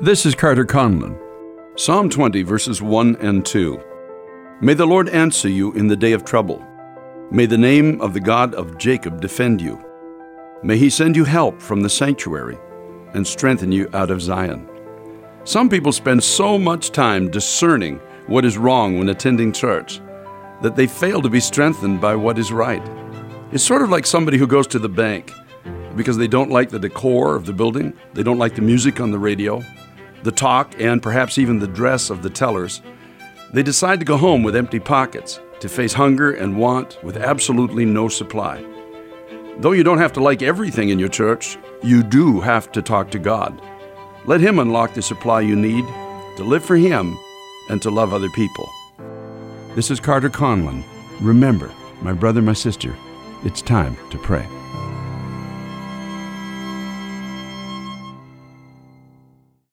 This is Carter Conlon. Psalm 20, verses 1 and 2. May the Lord answer you in the day of trouble. May the name of the God of Jacob defend you. May he send you help from the sanctuary and strengthen you out of Zion. Some people spend so much time discerning what is wrong when attending church that they fail to be strengthened by what is right. It's sort of like somebody who goes to the bank because they don't like the decor of the building, they don't like the music on the radio, the talk, and perhaps even the dress of the tellers. They decide to go home with empty pockets, to face hunger and want with absolutely no supply. Though you don't have to like everything in your church, you do have to talk to God. Let Him unlock the supply you need to live for Him and to love other people. This is Carter Conlon. Remember, my brother, my sister, it's time to pray.